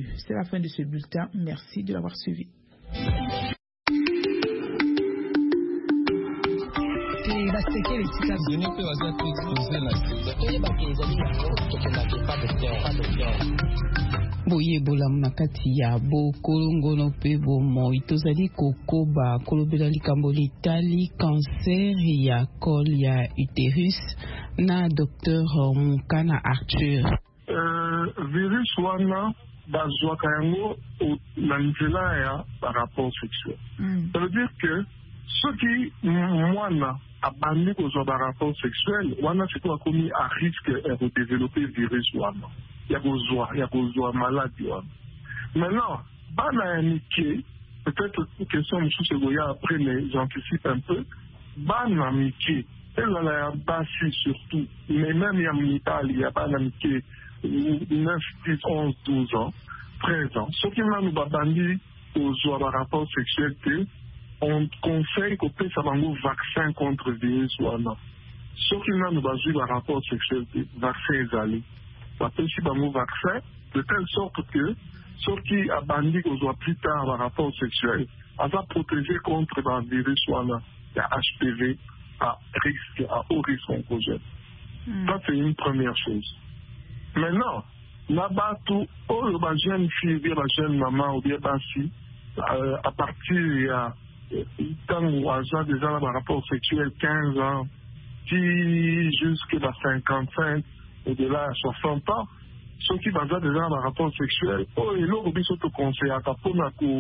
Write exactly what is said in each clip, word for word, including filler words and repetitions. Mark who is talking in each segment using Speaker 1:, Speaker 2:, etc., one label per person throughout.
Speaker 1: C'est la fin de ce bulletin. Merci de l'avoir suivi.
Speaker 2: Boye bolam na kati ya bo kolongono pe bo mo itozali kokoba kolobela likambo litali cancer ya col ya utérus na docteur Mukana Arthur.
Speaker 3: Euh, virus wana bazwaka yango na nzela ya par rapport sexuel. Mm. Ça veut dire que ceux qui mwana abandi kozwa par rapport sexuel wana siko komi à risque de développer virus wana. Ya kozwa ya kozwa maladie wana. Maintenant bana ya mike peut-être une question monsieur Segoya après mais j'anticipe un peu bana mike ezala ya basi surtout mais même ya mitali ya bana mike neuf, dix, onze, douze ans, treize ans. Ce qui m'a nous babandi aux rapports sexuels, on conseille qu'on puisse avoir un vaccin contre le virus ou non. Ce qui m'a nous basé par rapport sexuel, vaccin est allé. On peut aussi avoir un vaccin de telle sorte que ce qui a bandi aux plus tard par rapport sexuel, on va protéger contre le virus ou non. Il y a H P V à risque, à haut risque oncogène. Mm. Ça, c'est une première chose. Maintenant, là-bas, tout, oh, le jeune fille, bien la jeune maman, ou bien basi, euh, à partir il y a tant ou à ça, déjà, là, par rapport sexuel, quinze ans, qui jusqu'à cinquante-cinq, et de là à soixante ans, ceux qui basent déjà par rapport sexuel, oh, et là, on peut se conseiller à pour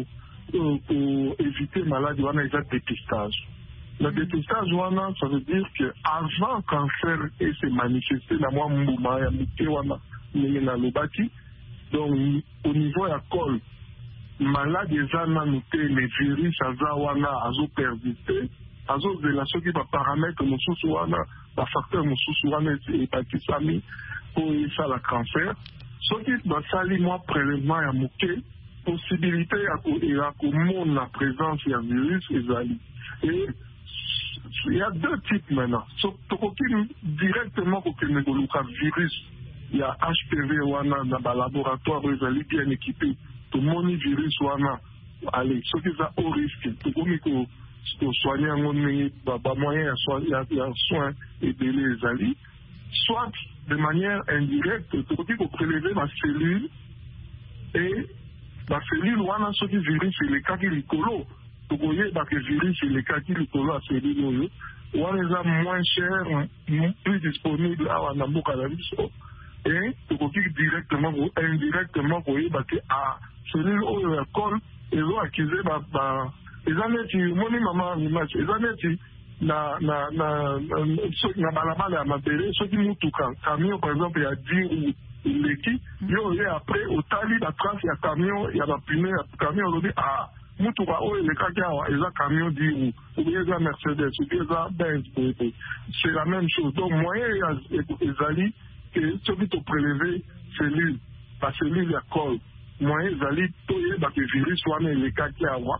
Speaker 3: éviter maladie, on a déjà dépistage. Le dépistage, ça veut dire qu'avant que le cancer ait se manifesté, dans moi, mouvement, il y a le donc au niveau de la colle, malade déjà noté les virus, azawana, azo persisté, azo de la chose qui va paramètre mon sous-souana, la facteur mon sous-souana et hépatite ami pour ça le cancer. Ce qui va salir moi prélèvement à mouquet, possibilité à commun la présence du virus et il y a deux types maintenant. Directement pour que le virus, il y a H P V wana dans le laboratoire, ils sont bien équipés. Tout le monde virus wana, allez, ce qui est au risque, tout le monde pour soigner un moyen, il y a soin et délai les alliés. Soit de manière indirecte, tout le monde pour prélever ma cellule et la cellule wana, ce qui virus, c'est le cas qui est colo. Vous voyez que le virus et les cas qui sont à ces lignes, on les a moins chers, plus disponibles à Namboka et vous voyez directement ou indirectement, vous voyez que à celui où il y a col, ils ont accusé les années qui m'ont dit maman, les années qui na na na na balabala à ma télé, ceux qui nous touchent, camion par exemple, il y a dix ou l'équipe, il y a après au tali, la trace, il y a camion, il y a la pneu, il y a camion, on dit ah. Mutuka oyo le kaka eza camion di ou bien eza Mercedes ou bien eza Benz, c'est la même chose. Donc moyen ezali que ce qui te prélever cellule, la cellule ya col, moyen ezali toye ba que virus wana le kaka wa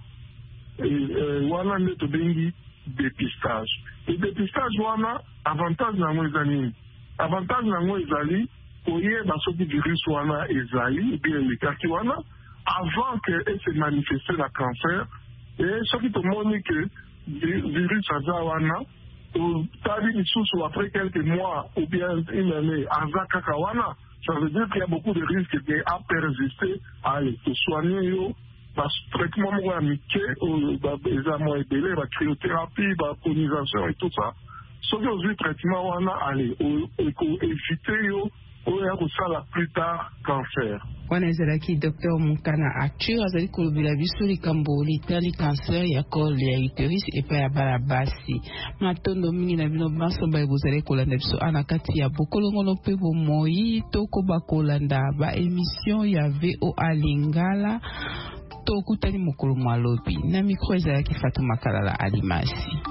Speaker 3: et wana ne to bengi dépistage. Et dépistage wana avantage na mo ezali, avantage na mo ezali koye ba so virus wana ezali bien le kaka wana avant qu'elle se manifeste le cancer, et ce qui te montre que le virus Azawana, après quelques mois ou bien une année, Azakakawana, ça veut dire qu'il y a beaucoup de risques à persister, à aller te soigner, parce que le traitement amiqué, les amours délai, la cryothérapie, la colonisation et tout ça. Ce qui est le traitement, allez, éviter, la plus tard cancer.
Speaker 2: Wana ezalaki docteur Mukana Arthur azali kolobela biso likambo litali cancer ya col ya utérus epai ya bana basi matondo mingi na bino banso baye bozali kolanda biso ana kati ya bokolongono mpe bomoi tokoba kolanda ba émission ya V O A Lingala tokutani mokolo malobi na mikro ezalaki Fatuma Kalala Alimasi.